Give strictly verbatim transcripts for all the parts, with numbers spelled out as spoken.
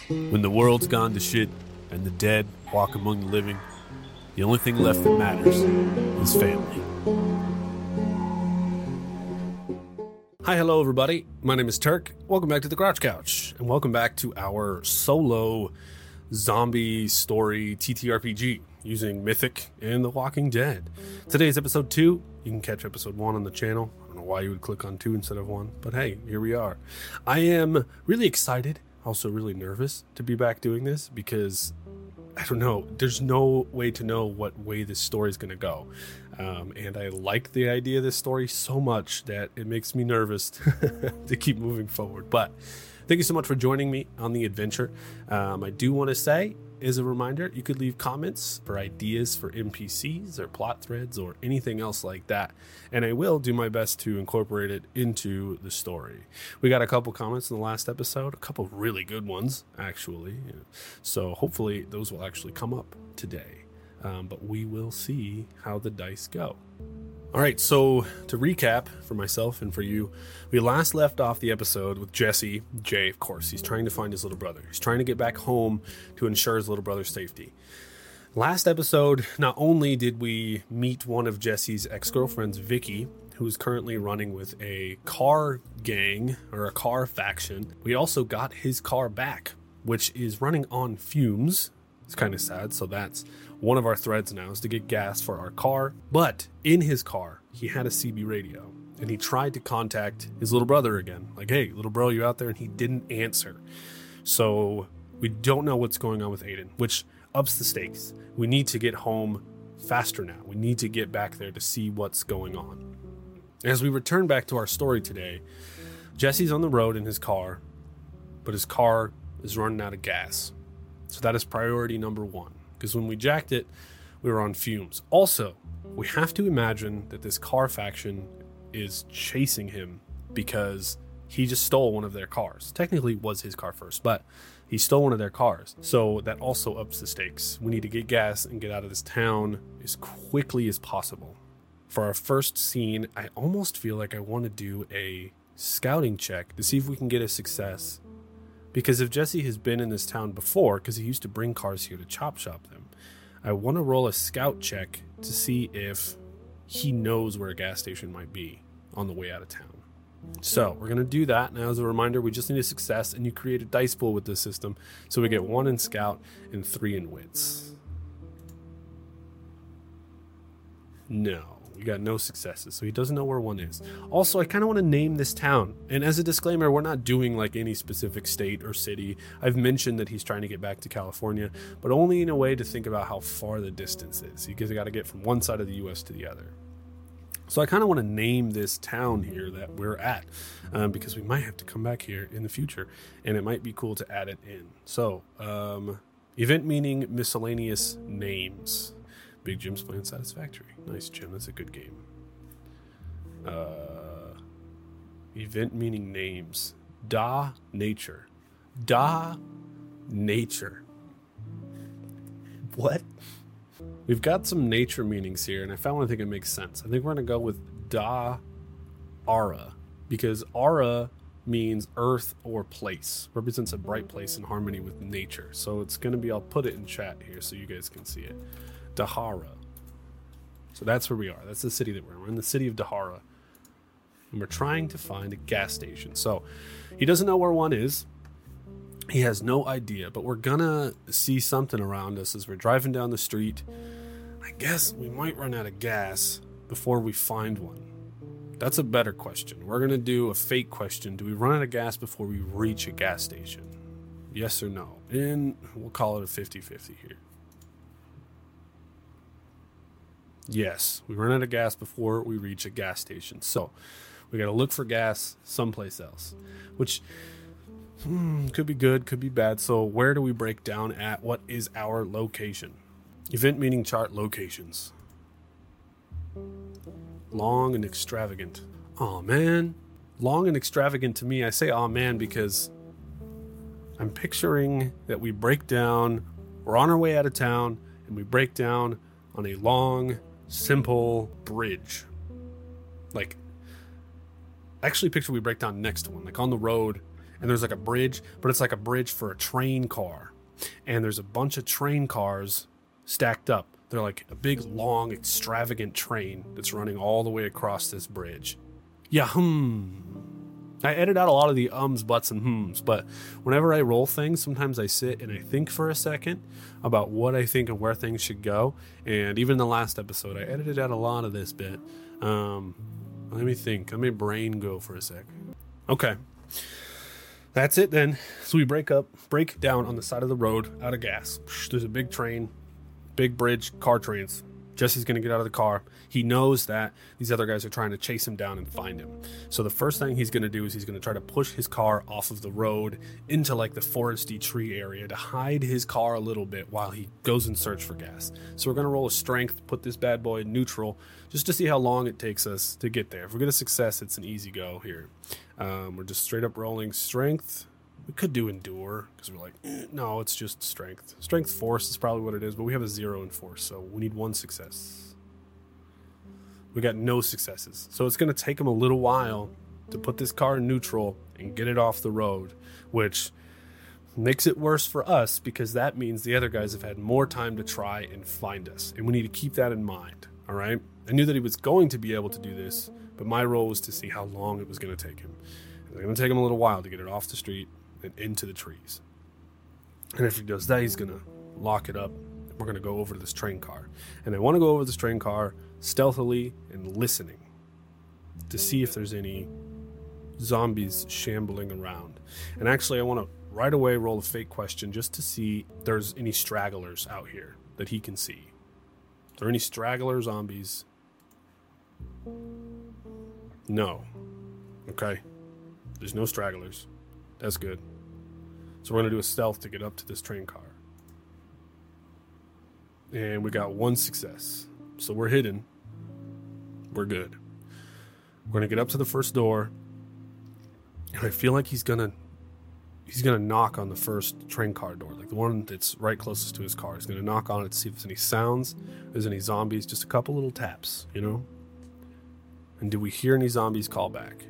When the world's gone to shit and the dead walk among the living, the only thing left that matters is family. Hi, hello, everybody. My name is Turk. Welcome back to the Crouch Couch, and welcome back to our solo zombie story T T R P G using Mythic and The Walking Dead. Today's episode two. You can catch episode one on the channel. I don't know why you would click on two instead of one, but hey, here we are. I am really excited, also really nervous to be back doing this because I don't know, there's no way to know what way this story is going to go. Um, and I like the idea of this story so much that it makes me nervous to keep moving forward. But thank you so much for joining me on the adventure. Um, I do want to say, as a reminder, you could leave comments for ideas for N P Cs or plot threads or anything else like that. And I will do my best to incorporate it into the story. We got a couple comments in the last episode, a couple really good ones, actually. So hopefully those will actually come up today. Um, but we will see how the dice go. All right, so to recap for myself and for you, we last left off the episode with Jesse, Jay, of course. He's trying to find his little brother. He's trying to get back home to ensure his little brother's safety. Last episode, not only did we meet one of Jesse's ex-girlfriends, Vicky, who's currently running with a car gang or a car faction, we also got his car back, which is running on fumes. It's kind of sad, so that's one of our threads now, is to get gas for our car. But in his car, he had a C B radio, and he tried to contact his little brother again. Like, hey, little bro, you out there? And he didn't answer. So we don't know what's going on with Aiden, which ups the stakes. We need to get home faster now. We need to get back there to see what's going on. As we return back to our story today, Jesse's on the road in his car, but his car is running out of gas. So that is priority number one, because when we jacked it, we were on fumes. Also, we have to imagine that this car faction is chasing him because he just stole one of their cars. Technically, it was his car first, but he stole one of their cars. So that also ups the stakes. We need to get gas and get out of this town as quickly as possible. For our first scene, I almost feel like I want to do a scouting check to see if we can get a success. Because if Jesse has been in this town before, because he used to bring cars here to chop shop them, I want to roll a scout check to see if he knows where a gas station might be on the way out of town. So we're going to do that. Now, as a reminder, we just need a success, and you create a dice pool with this system. So we get one in scout and three in wits. No. We got no successes, so he doesn't know where one is. Also, I kind of want to name this town. And as a disclaimer, we're not doing like any specific state or city. I've mentioned that he's trying to get back to California, but only in a way to think about how far the distance is. Because you got to get from one side of the U S to the other. So I kind of want to name this town here that we're at, um, because we might have to come back here in the future, and it might be cool to add it in. So, um, event meaning miscellaneous names. Big Jim's playing Satisfactory. Nice, Jim. That's a good game. Uh, event meaning names. Da nature. Da nature. What? We've got some nature meanings here, and I found one I think it makes sense. I think we're going to go with Da Ara, because Ara means earth or place. Represents a bright place in harmony with nature. So it's going to be, I'll put it in chat here so you guys can see it. Dahara. So that's where we are. That's the city that we're in. We're in the city of Dahara. And we're trying to find a gas station. So he doesn't know where one is. He has no idea. But we're going to see something around us as we're driving down the street. I guess we might run out of gas before we find one. That's a better question. We're going to do a fake question. Do we run out of gas before we reach a gas station? Yes or no? And we'll call it a fifty-fifty here. Yes, we run out of gas before we reach a gas station. So we got to look for gas someplace else, which hmm, could be good, could be bad. So where do we break down at? What is our location? Event meaning chart locations. Long and extravagant. Oh man, long and extravagant to me. I say oh man because I'm picturing that we break down, we're on our way out of town, and we break down on a long, simple bridge. Like, actually picture we break down next to one, like on the road, and there's like a bridge, but it's like a bridge for a train car. And there's a bunch of train cars stacked up. They're like a big, long, extravagant train that's running all the way across this bridge. Yeah, hmm. I edit out a lot of the ums, buts, and hms, but whenever I roll things, sometimes I sit and I think for a second about what I think and where things should go. And even in the last episode, I edited out a lot of this bit. Um, let me think. Let me brain go for a sec. Okay. That's it then. So we break up, break down on the side of the road, out of gas. There's a big train, big bridge, car trains. Jesse's going to get out of the car. He knows that these other guys are trying to chase him down and find him. So the first thing he's going to do is he's going to try to push his car off of the road into like the foresty tree area to hide his car a little bit while he goes in search for gas. So we're going to roll a strength, put this bad boy in neutral, just to see how long it takes us to get there. If we get a success, it's an easy go here. Um, we're just straight up rolling strength. We could do endure because we're like, eh, no, it's just strength. Strength force is probably what it is, but we have a zero in force, so we need one success. We got no successes. So it's going to take them a little while to put this car in neutral and get it off the road, which makes it worse for us because that means the other guys have had more time to try and find us. And we need to keep that in mind, all right? I knew that he was going to be able to do this, but my role was to see how long it was going to take him. It was going to take him a little while to get it off the street and into the trees. And if he does that, he's going to lock it up. We're going to go over to this train car. And I want to go over this train car stealthily and listening to see if there's any zombies shambling around. And actually, I want to right away roll a fake question just to see if there's any stragglers out here that he can see. Are there any straggler zombies? No. Okay. There's no stragglers. That's good. So we're going to do a stealth to get up to this train car. And we got one success. So we're hidden. We're good. We're going to get up to the first door. And I feel like he's going to he's going to knock on the first train car door, like the one that's right closest to his car. He's going to knock on it to see if there's any sounds, if there's any zombies, just a couple little taps, you know? And do we hear any zombies call back?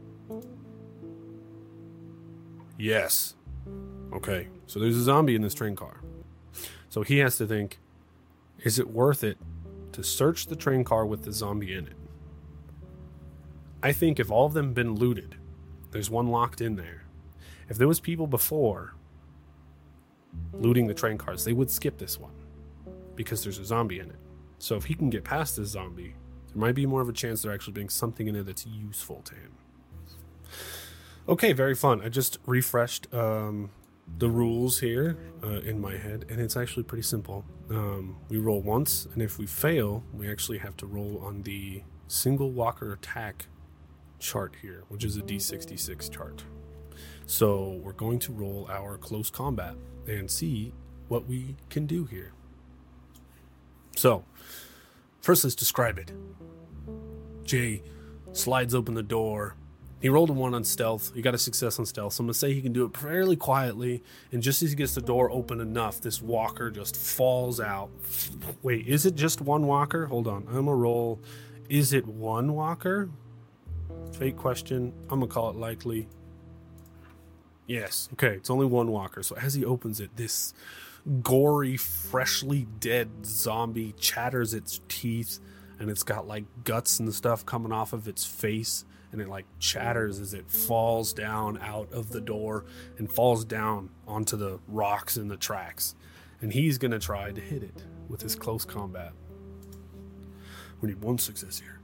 Yes. Okay, so there's a zombie in this train car. So he has to think, is it worth it to search the train car with the zombie in it? I think if all of them have been looted, there's one locked in there. If there was people before looting the train cars, they would skip this one because there's a zombie in it. So if he can get past this zombie, there might be more of a chance there actually being something in there that's useful to him. Okay, very fun. I just refreshed um, the rules here uh, in my head, and it's actually pretty simple. Um, we roll once, and if we fail, we actually have to roll on the single walker attack chart here, which is a D sixty-six chart. So we're going to roll our close combat and see what we can do here. So, first let's describe it. Jay slides open the door. He rolled a one on stealth. He got a success on stealth. So I'm going to say he can do it fairly quietly. And just as he gets the door open enough, this walker just falls out. Wait, is it just one walker? Hold on. I'm going to roll. Is it one walker? Fake question. I'm going to call it likely. Yes. Okay, it's only one walker. So as he opens it, this gory, freshly dead zombie chatters its teeth. And it's got like guts and stuff coming off of its face. And it like chatters as it falls down out of the door and falls down onto the rocks in the tracks. And he's going to try to hit it with his close combat. We need one success here.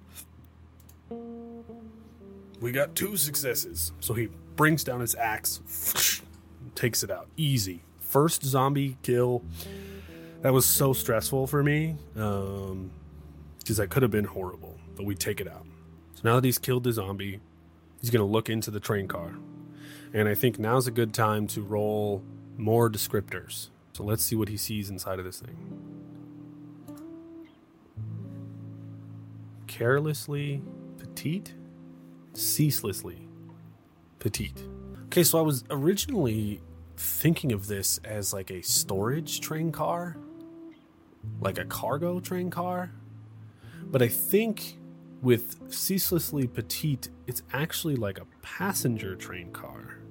We got two successes. So he brings down his axe, takes it out. Easy. First zombie kill. That was so stressful for me. Um, because that could have been horrible. But we take it out. So now that he's killed the zombie, he's going to look into the train car. And I think now's a good time to roll more descriptors. So let's see what he sees inside of this thing. Carelessly petite? Ceaselessly petite. Okay, so I was originally thinking of this as like a storage train car. Like a cargo train car. But I think with ceaselessly petite, it's actually like a passenger train car.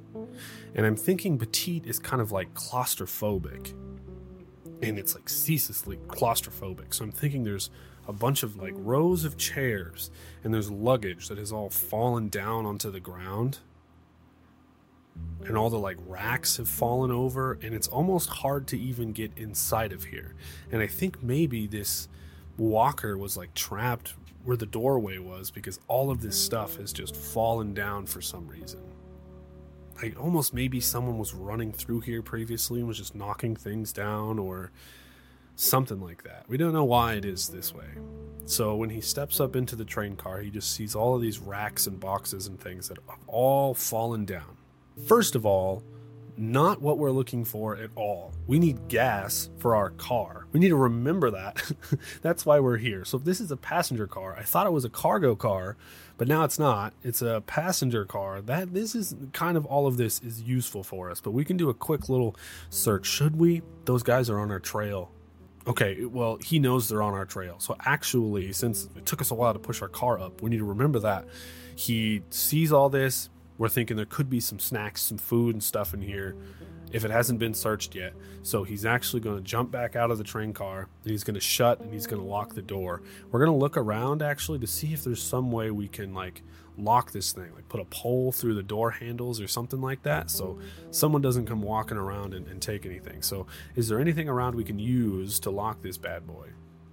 And I'm thinking Petite is kind of like claustrophobic. And it's like ceaselessly claustrophobic. So I'm thinking there's a bunch of like rows of chairs and there's luggage that has all fallen down onto the ground. And all the like racks have fallen over, and it's almost hard to even get inside of here. And I think maybe this walker was like trapped where the doorway was because all of this stuff has just fallen down for some reason. Like almost maybe someone was running through here previously and was just knocking things down or something like that. We don't know why it is this way. So when he steps up into the train car, he just sees all of these racks and boxes and things that have all fallen down. First of all, not what we're looking for at all. We need gas for our car. We need to remember that. That's why we're here. So if this is a passenger car, I thought it was a cargo car, but now it's not. It's a passenger car. That this is kind of all of this is useful for us, but we can do a quick little search. Should we? Those guys are on our trail. Okay, well, he knows they're on our trail. So actually, since it took us a while to push our car up, we need to remember that. He sees all this. We're thinking there could be some snacks, some food and stuff in here if it hasn't been searched yet. So he's actually going to jump back out of the train car, and he's going to shut and he's going to lock the door. We're going to look around actually to see if there's some way we can like lock this thing, like put a pole through the door handles or something like that, so someone doesn't come walking around and, and take anything. So is there anything around we can use to lock this bad boy?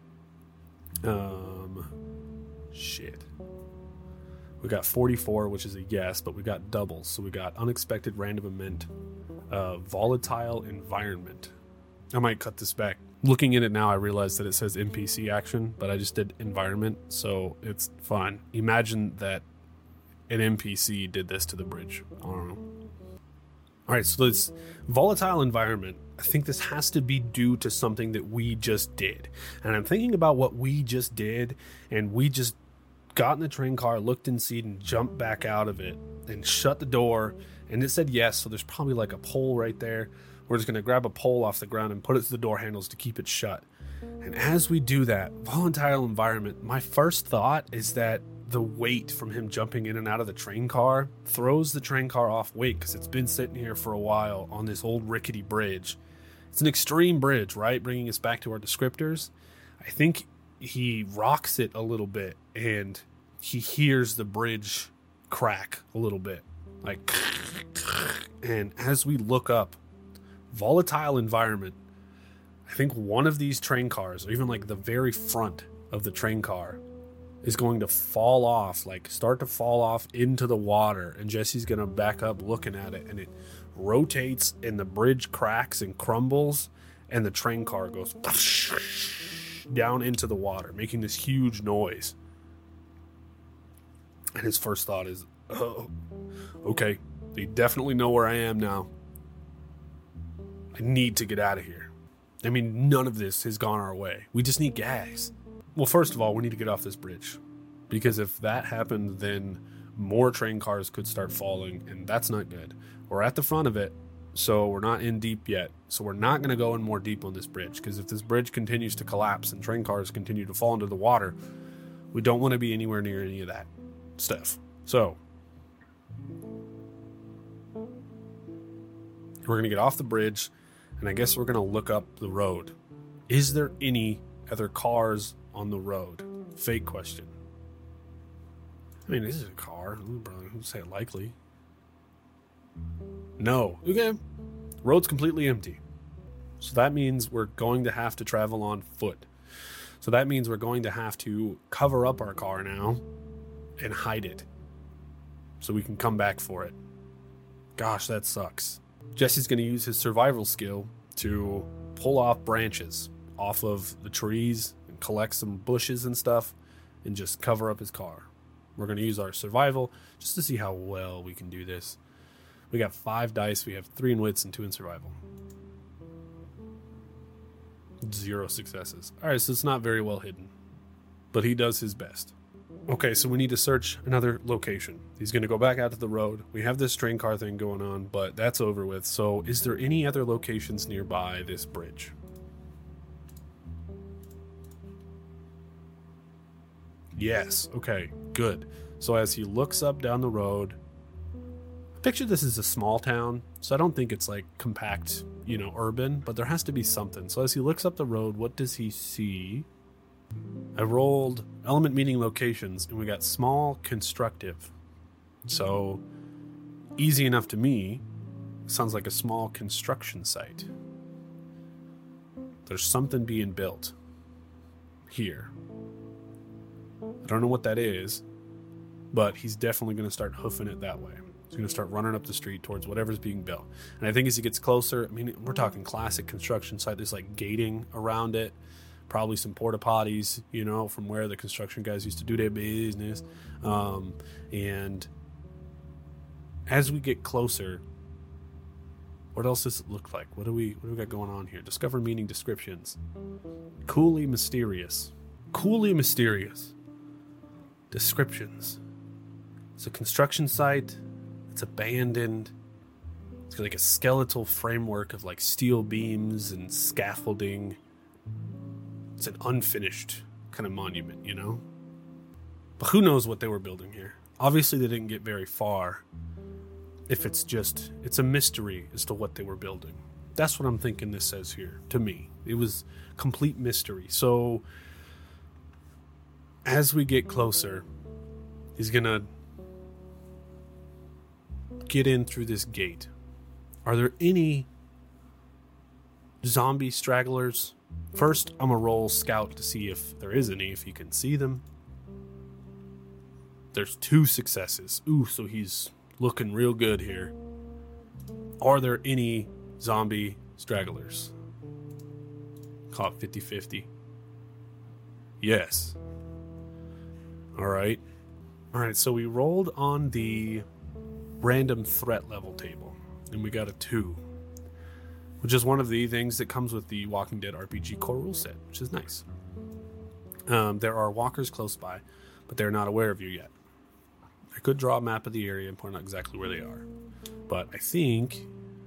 Um, shit. We got forty-four, which is a yes, but we got doubles. So we got unexpected random event, uh, volatile environment. I might cut this back. Looking at it now, I realize that it says N P C action, but I just did environment, so it's fine. Imagine that an N P C did this to the bridge. I don't know. All right, so this volatile environment, I think this has to be due to something that we just did. And I'm thinking about what we just did, and we just got in the train car, looked and seen, and jumped back out of it and shut the door, and it said yes, so there's probably like a pole right there. We're just going to grab a pole off the ground and put it to the door handles to keep it shut. And as we do that, volatile environment, my first thought is that the weight from him jumping in and out of the train car throws the train car off weight because it's been sitting here for a while on this old rickety bridge. It's an extreme bridge, right? Bringing us back to our descriptors. I think he rocks it a little bit and he hears the bridge crack a little bit, like, and as we look up, volatile environment, I think one of these train cars, or even like the very front of the train car, is going to fall off, like start to fall off into the water, and Jesse's going to back up looking at it, and it rotates and the bridge cracks and crumbles, and the train car goes down into the water, making this huge noise. And his first thought is, oh, okay, they definitely know where I am now. I need to get out of here. I mean, none of this has gone our way. We just need gas. Well, first of all, we need to get off this bridge. Because if that happened, then more train cars could start falling, and that's not good. We're at the front of it, so we're not in deep yet. So we're not going to go in more deep on this bridge, because if this bridge continues to collapse and train cars continue to fall into the water, we don't want to be anywhere near any of that stuff. So we're going to get off the bridge, and I guess we're going to look up the road. Is there any other cars on the road? Fake question. I mean, this is a car. I'd say likely. No. Okay. Road's completely empty. So that means we're going to have to travel on foot. So that means we're going to have to cover up our car now and hide it so we can come back for it. Gosh, that sucks. Jesse's going to use his survival skill to pull off branches off of the trees and collect some bushes and stuff and just cover up his car. We're going to use our survival just to see how well we can do this. We got five dice. We have three in wits and two in survival. Zero successes. All right, so it's not very well hidden, but he does his best. Okay, so we need to search another location. He's going to go back out to the road. We have this train car thing going on, but that's over with. So is there any other locations nearby this bridge? Yes. Okay, good. So as he looks up down the road, I picture this as a small town, so I don't think it's like compact, you know, urban, but there has to be something. So as he looks up the road, what does he see? I rolled element meaning locations, and we got small constructive. So easy enough to me. Sounds like a small construction site. There's something being built here. I don't know what that is, but he's definitely going to start hoofing it that way. He's going to start running up the street towards whatever's being built. And I think as he gets closer, I mean, we're talking classic construction site. There's like gating around it, probably some porta potties, you know, from where the construction guys used to do their business. Um, and as we get closer, what else does it look like? What do we what do we got going on here? Discover meaning descriptions. Coolly mysterious. Coolly mysterious. Descriptions. It's a construction site. It's abandoned. It's got like a skeletal framework of like steel beams and scaffolding. It's an unfinished kind of monument, you know? But who knows what they were building here? Obviously they didn't get very far. If it's just, it's a mystery as to what they were building. That's what I'm thinking this says here, to me. It was complete mystery. So, as we get closer, he's gonna get in through this gate. Are there any zombie stragglers? First, I'm gonna roll scout to see if there is any, if he can see them. There's two successes. Ooh, so he's looking real good here. Are there any zombie stragglers? Call it fifty-fifty. Yes. Alright. Alright, so we rolled on the random threat level table, and we got a two, which is one of the things that comes with the Walking Dead R P G core rule set, which is nice. Um, there are walkers close by, but they're not aware of you yet. I could draw a map of the area and point out exactly where they are. But I think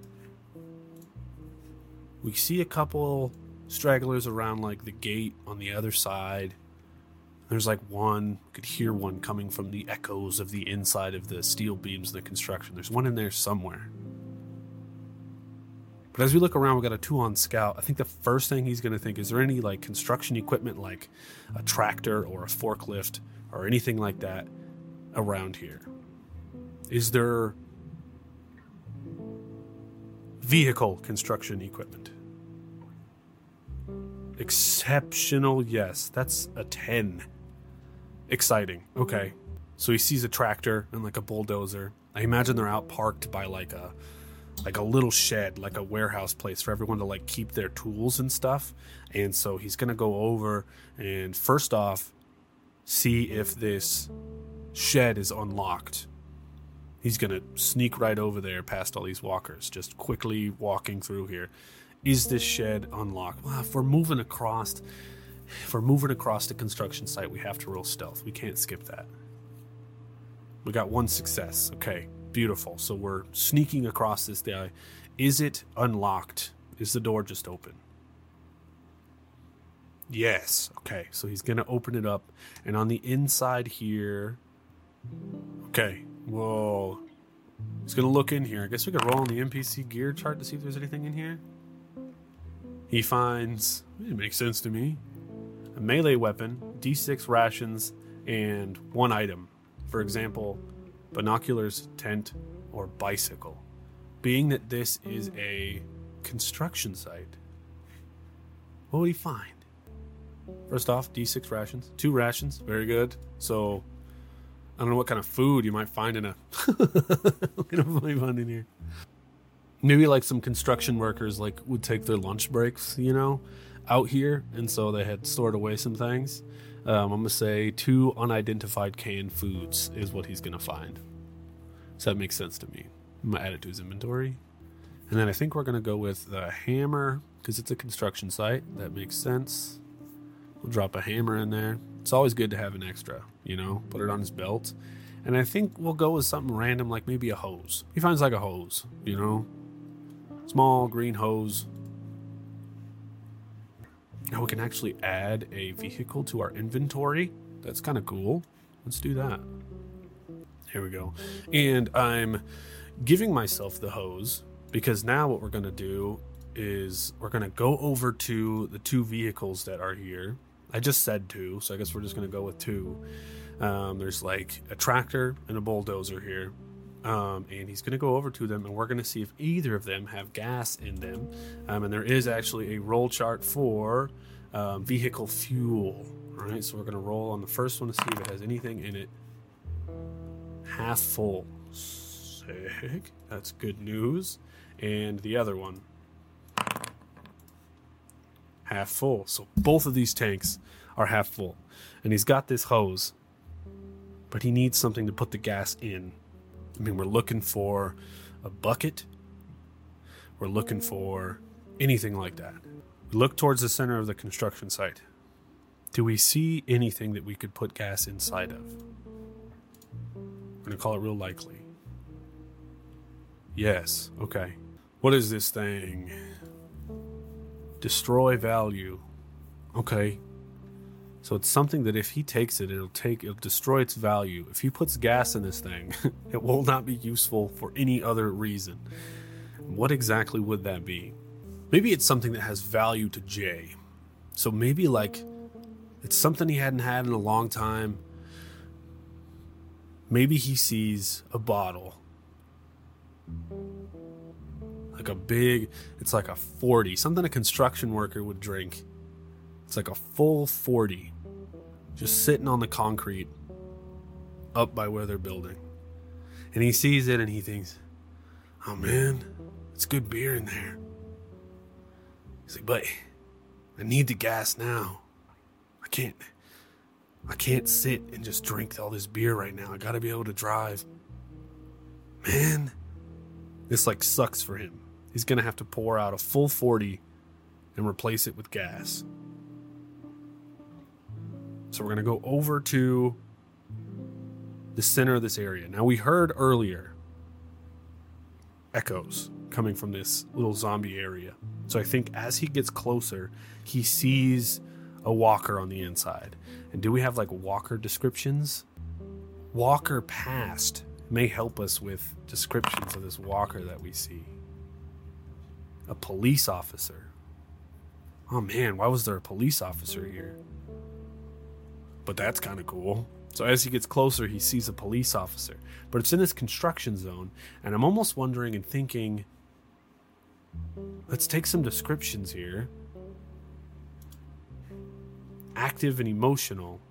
we see a couple stragglers around like the gate on the other side. There's like one, could hear one coming from the echoes of the inside of the steel beams and the construction. There's one in there somewhere. But as we look around, we got a two on scout. I think the first thing he's going to think, is there any like construction equipment like a tractor or a forklift or anything like that around here? Is there vehicle construction equipment? Exceptional, yes. That's a ten. Exciting. Okay. So he sees a tractor and like a bulldozer. I imagine they're out parked by like a like a little shed, like a warehouse place for everyone to like keep their tools and stuff. And so he's gonna go over and first off see if this shed is unlocked. He's gonna sneak right over there past all these walkers, just quickly walking through here. Is this shed unlocked? Well, if we're moving across if we're moving across the construction site, we have to roll stealth. We can't skip that. We got one success. Okay, beautiful. So we're sneaking across this guy. Is it unlocked? Is the door just open? Yes. Okay, so he's gonna open it up, and on the inside here, okay, whoa, he's gonna look in here. I guess we could roll on the N P C gear chart to see if there's anything in here. He finds, it makes sense to me, a melee weapon, D six rations, and one item. For example, binoculars, tent, or bicycle. Being that this is a construction site, what will he find? First off, D six rations. Two rations. Very good. So, I don't know what kind of food you might find in a... what kind of food you find in here? Maybe like some construction workers like would take their lunch breaks, you know, out here. And so they had stored away some things. Um, I'm going to say two unidentified canned foods is what he's going to find. So that makes sense to me. I'm going to add it to his inventory. And then I think we're going to go with the hammer because it's a construction site. That makes sense. We'll drop a hammer in there. It's always good to have an extra, you know, put it on his belt. And I think we'll go with something random like maybe a hose. He finds like a hose, you know, small green hose. Now we can actually add a vehicle to our inventory. That's kind of cool. Let's do that. Here we go. And I'm giving myself the hose, because now what we're going to do is we're going to go over to the two vehicles that are here. I just said two, so I guess we're just going to go with two. Um, there's like a tractor and a bulldozer here. Um, and he's going to go over to them, and we're going to see if either of them have gas in them. Um, and there is actually a roll chart for um, vehicle fuel. All right, so we're going to roll on the first one to see if it has anything in it. Half full. Sick. That's good news. And the other one, half full. So both of these tanks are half full. And he's got this hose, but he needs something to put the gas in. I mean, we're looking for a bucket. We're looking for anything like that. We look towards the center of the construction site. Do we see anything that we could put gas inside of? We're going to call it real likely. Yes. Okay. What is this thing? Destroy value. Okay. So it's something that if he takes it, it'll take, it'll destroy its value. If he puts gas in this thing, it will not be useful for any other reason. What exactly would that be? Maybe it's something that has value to Jay. So maybe like it's something he hadn't had in a long time. Maybe he sees a bottle. Like a big, it's like a forty, something a construction worker would drink. It's like a full forty, just sitting on the concrete up by where they're building. And he sees it and he thinks, oh man, it's good beer in there. He's like, but I need the gas now. I can't, I can't sit and just drink all this beer right now. I gotta be able to drive. Man, this like sucks for him. He's gonna have to pour out a full forty and replace it with gas. So we're going to go over to the center of this area. Now, we heard earlier echoes coming from this little zombie area. So I think as he gets closer, he sees a walker on the inside. And do we have like walker descriptions? Walker past may help us with descriptions of this walker that we see. A police officer. Oh man, why was there a police officer here? But that's kind of cool. So as he gets closer, he sees a police officer. But it's in this construction zone, and I'm almost wondering and thinking, let's take some descriptions here. Active and emotional.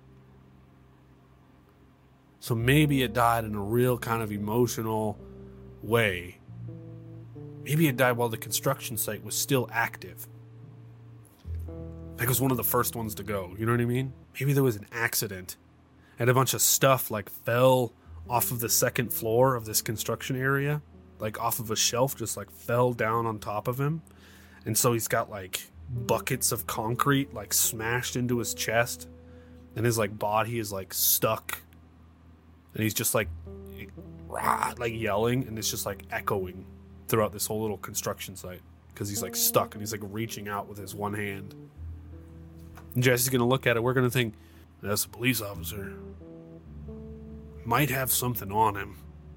So maybe it died in a real kind of emotional way. Maybe it died while the construction site was still active. Like it was one of the first ones to go, you know what I mean? Maybe there was an accident and a bunch of stuff like fell off of the second floor of this construction area, like off of a shelf, just like fell down on top of him. And so he's got like buckets of concrete like smashed into his chest, and his like body is like stuck, and he's just like rah, like yelling, and it's just like echoing throughout this whole little construction site because he's like stuck and he's like reaching out with his one hand. And Jesse's gonna look at it. We're gonna think, that's a police officer. Might have something on him.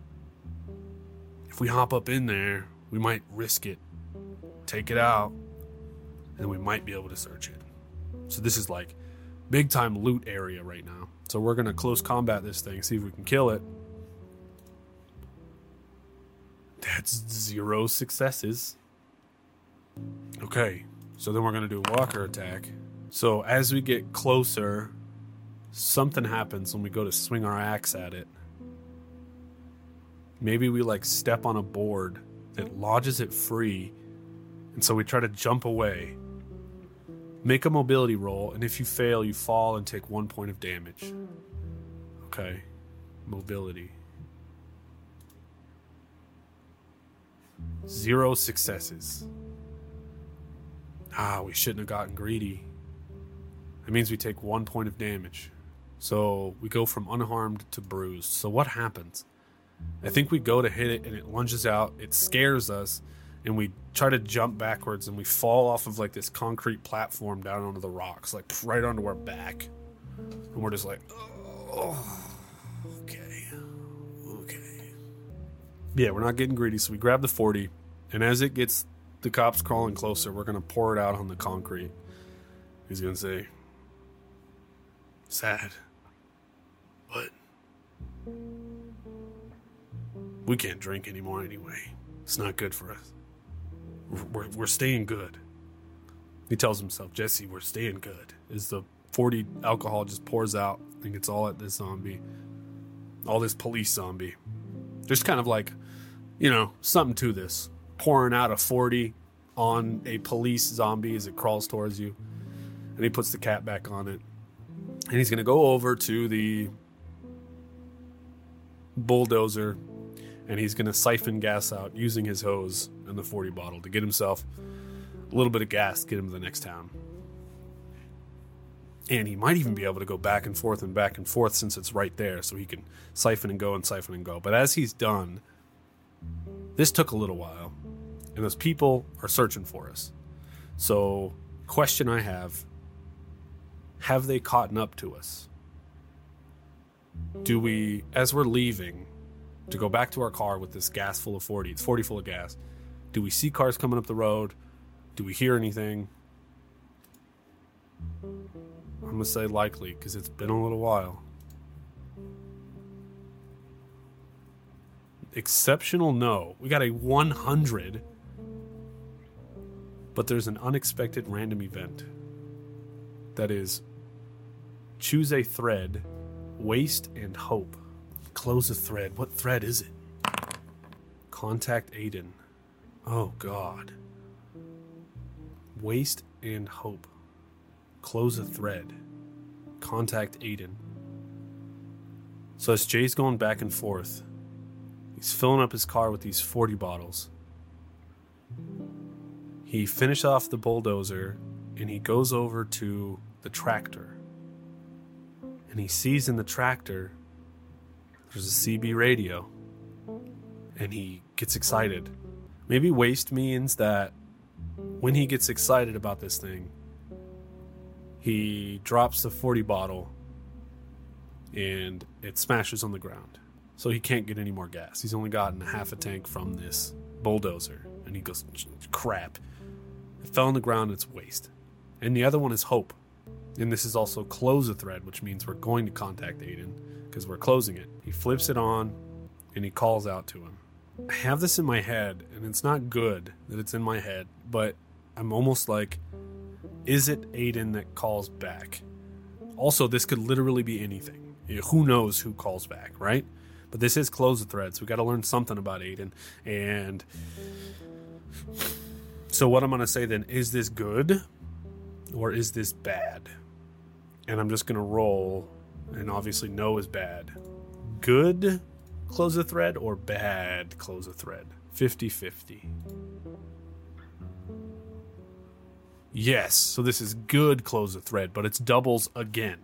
If we hop up in there, we might risk it. Take it out, and we might be able to search it. So this is like big time loot area right now. So we're gonna close combat this thing, see if we can kill it. That's zero successes. Okay, so then we're gonna do a walker attack. So as we get closer, something happens when we go to swing our axe at it. Maybe we like step on a board that lodges it free, and so we try to jump away. Make a mobility roll, and if you fail, you fall and take one point of damage. Okay, mobility. Zero successes. Ah, we shouldn't have gotten greedy. That means we take one point of damage. So we go from unharmed to bruised. So what happens? I think we go to hit it and it lunges out. It scares us. And we try to jump backwards and we fall off of like this concrete platform down onto the rocks. Like right onto our back. And we're just like, oh, okay. Okay. Yeah, we're not getting greedy, so we grab the forty, and as it gets the cops crawling closer, we're going to pour it out on the concrete. He's going to say, sad, but we can't drink anymore anyway. It's not good for us. We're, we're, we're staying good. He tells himself, Jesse, we're staying good. As the forty alcohol just pours out and gets all at this zombie, all this police zombie. There's kind of like, you know, something to this. Pouring out a forty on a police zombie as it crawls towards you. And he puts the cap back on it. And he's going to go over to the bulldozer and he's going to siphon gas out using his hose and the forty bottle to get himself a little bit of gas to get him to the next town. And he might even be able to go back and forth and back and forth since it's right there, so he can siphon and go and siphon and go. But as he's done, this took a little while, and those people are searching for us. So, question I have, have they caught up to us? Do we, as we're leaving, to go back to our car with this gas full of forty, it's forty full of gas, do we see cars coming up the road? Do we hear anything? I'm going to say likely, because it's been a little while. Exceptional, no. We got a one hundred. But there's an unexpected random event. That is, choose a thread, waste and hope. Close a thread. What thread is it? Contact Aiden. Oh, God. Waste and hope. Close a thread. Contact Aiden. So as Jay's going back and forth, he's filling up his car with these forty bottles. He finishes off the bulldozer and he goes over to the tractor. And he sees in the tractor there's a C B radio. And he gets excited. Maybe waste means that when he gets excited about this thing, he drops the forty bottle and it smashes on the ground. So he can't get any more gas. He's only gotten a half a tank from this bulldozer. And he goes, crap. It fell on the ground, it's waste. And the other one is hope. And this is also close a thread, which means we're going to contact Aiden because we're closing it. He flips it on and he calls out to him. I have this in my head, and it's not good that it's in my head, but I'm almost like, is it Aiden that calls back? Also, this could literally be anything. You know, who knows who calls back, right? But this is close the thread, so we got to learn something about Aiden. And so what I'm going to say then, is this good or is this bad? And I'm just going to roll, and obviously no is bad. Good close the thread or bad close the thread? fifty-fifty. Yes, so this is good close the thread, but it's doubles again.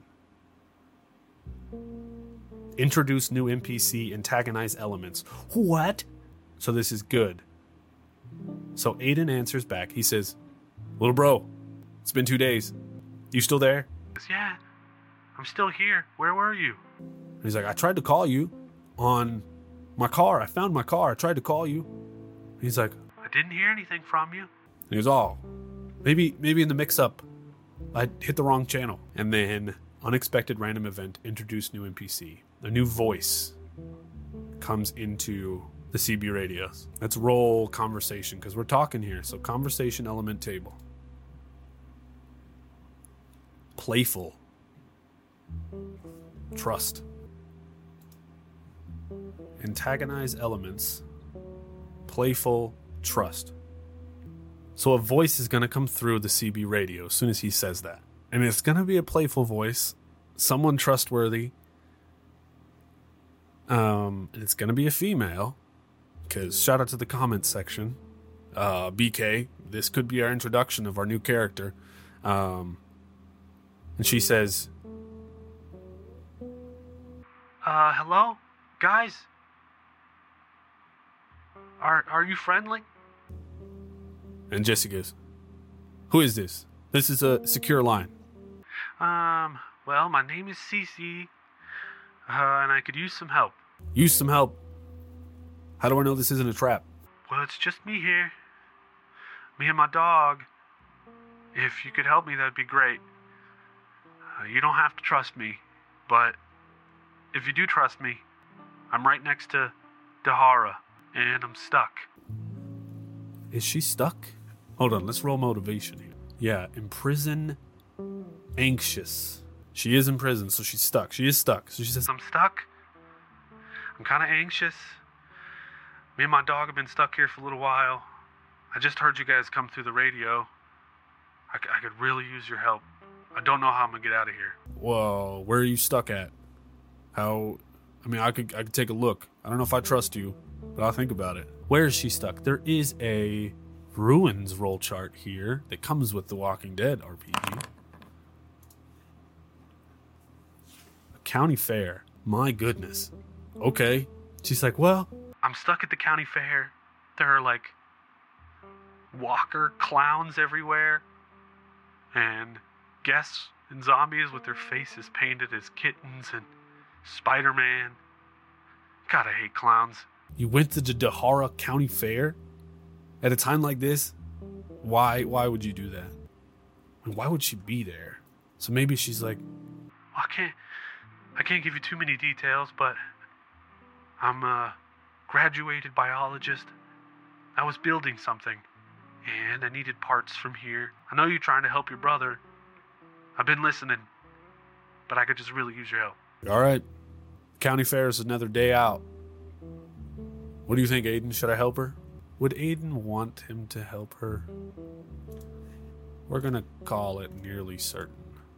Introduce new N P C, antagonize elements. What? So this is good. So Aiden answers back. He says, little bro, it's been two days. You still there? Yeah, I'm still here. Where were you? And he's like, I tried to call you on my car. I found my car. I tried to call you. And he's like, I didn't hear anything from you. And he goes, oh, maybe, maybe in the mix-up, I hit the wrong channel. And then unexpected random event, introduce new N P C. A new voice comes into the C B radios. Let's roll conversation because we're talking here. So conversation element table. Playful. Trust. Antagonize elements. Playful. Trust. So a voice is going to come through the C B radio as soon as he says that. And it's going to be a playful voice. Someone trustworthy. Um, and it's going to be a female. Because shout out to the comments section. Uh, B K, this could be our introduction of our new character. Um, and she says, Uh, hello? Guys? Are, are you friendly? And Jesse goes, who is this? This is a secure line. Um, well, my name is Cece, uh, and I could use some help. Use some help? How do I know this isn't a trap? Well, it's just me here. Me and my dog. If you could help me, that'd be great. Uh, you don't have to trust me, but if you do trust me, I'm right next to Dahara, and I'm stuck. Is she stuck? Hold on, let's roll motivation here. Yeah, imprison, anxious. She is in prison, so she's stuck. She is stuck. So she says, I'm stuck. I'm kind of anxious. Me and my dog have been stuck here for a little while. I just heard you guys come through the radio. I, c- I could really use your help. I don't know how I'm going to get out of here. whoa, where are you stuck at? How, I mean, I could I could take a look. I don't know if I trust you, but I'll think about it. Where is she stuck? There is a ruins roll chart here that comes with the Walking Dead R P G. A county fair. My goodness. Okay. She's like, well, I'm stuck at the county fair. There are like walker clowns everywhere. And guests and zombies with their faces painted as kittens and Spider-Man. God, I hate clowns. you went to the Dahara County Fair at a time like this? Why why would you do that? And why would she be there? So maybe she's like, I can't I can't give you too many details, but I'm a graduated biologist. I was building something, and I needed parts from here. I know you're trying to help your brother. I've been listening, but I could just really use your help. all right, county fair is another day out. What do you think, Aiden? Should I help her? Would Aiden want him to help her? We're going to call it nearly certain.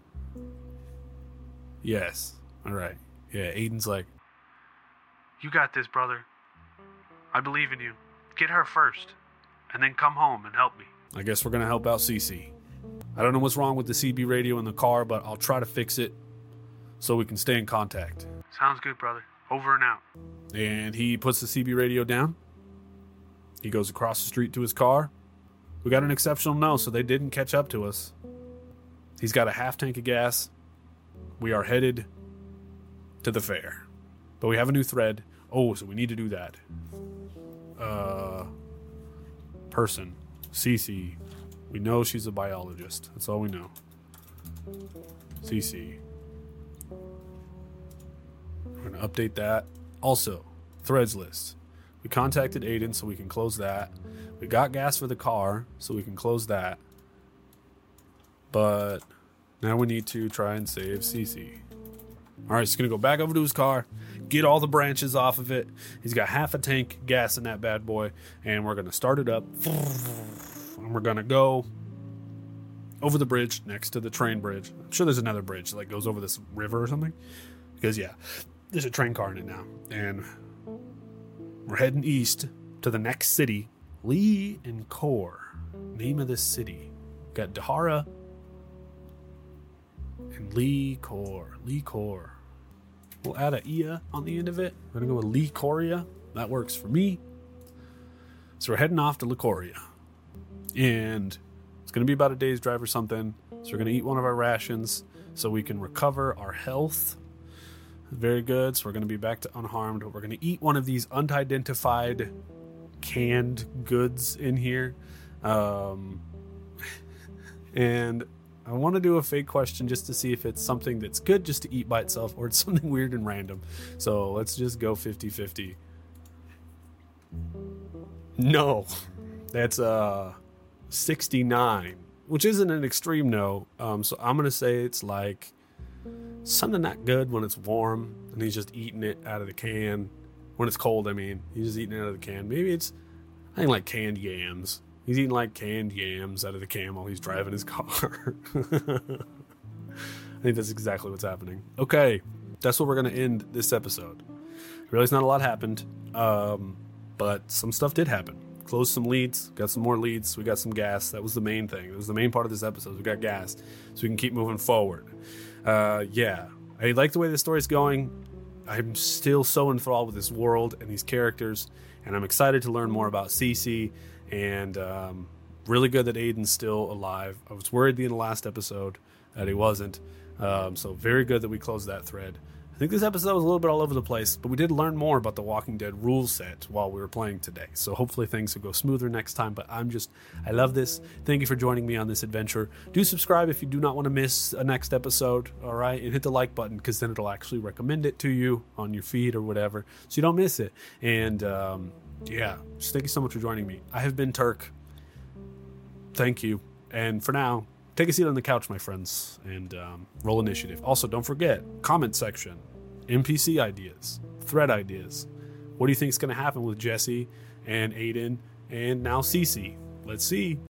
Yes. All right. Yeah, Aiden's like, You got this, brother. I believe in you. Get her first, and then come home and help me. I guess we're going to help out Cece. I don't know what's wrong with the C B radio in the car, but I'll try to fix it so we can stay in contact. Sounds good, brother. Over and out. And he puts the C B radio down. He goes across the street to his car. We got an exceptional no, so they didn't catch up to us. He's got a half tank of gas. We are headed to the fair. But we have a new thread. Oh, so we need to do that. Uh, person. Cece. We know she's a biologist. That's all we know. Cece. We're going to update that. Also, threads list. We contacted Aiden so we can close that. We got gas for the car so we can close that. But now we need to try and save Cece. All right, he's going to go back over to his car, get all the branches off of it. He's got half a tank gas in that bad boy, and we're going to start it up. And we're going to go over the bridge next to the train bridge. I'm sure there's another bridge that like, goes over this river or something. Because, yeah, there's a train car in it now. And we're heading east to the next city, Lee and Core. Name of this city. Got Dahara and Lee Core. Lee Core. We'll add a Ia on the end of it. We're going to go with Lee Coria. That works for me. So we're heading off to Licoria. And it's going to be about a day's drive or something. So we're going to eat one of our rations so we can recover our health. Very good. So we're going to be back to unharmed. We're going to eat one of these unidentified canned goods in here. Um, and I want to do a fake question just to see if it's something that's good just to eat by itself or it's something weird and random. So let's just go fifty-fifty. No. That's uh sixty-nine, which isn't an extreme no. Um, so I'm going to say it's like something not good when it's warm and he's just eating it out of the can. When it's cold, I mean. He's just eating it out of the can. Maybe it's, I think, like canned yams. He's eating like canned yams out of the can while he's driving his car. I think that's exactly what's happening. Okay, that's what we're going to end this episode. Really, not a lot happened, um, but some stuff did happen. Closed some leads, got some more leads, we got some gas. That was the main thing. It was the main part of this episode. We got gas, so we can keep moving forward. Uh, yeah, I like the way the story's going. I'm still so enthralled with this world and these characters, and I'm excited to learn more about Cece. And um, really good that Aiden's still alive. I was worried in the last episode that he wasn't. Um, so very good that we closed that thread. think this episode was a little bit all over the place, but we did learn more about the Walking Dead rule set while we were playing today. So hopefully things will go smoother next time, but I'm just, I love this. Thank you for joining me on this adventure. Do subscribe if you do not want to miss a next episode, all right? And hit the like button, because then it'll actually recommend it to you on your feed or whatever, so you don't miss it. And um, yeah, just thank you so much for joining me. I have been Turk. Thank you. And for now, take a seat on the couch, my friends, and um, roll initiative. Also, don't forget, comment section, N P C ideas, thread ideas. What do you think is going to happen with Jesse and Aiden and now Cece? Let's see.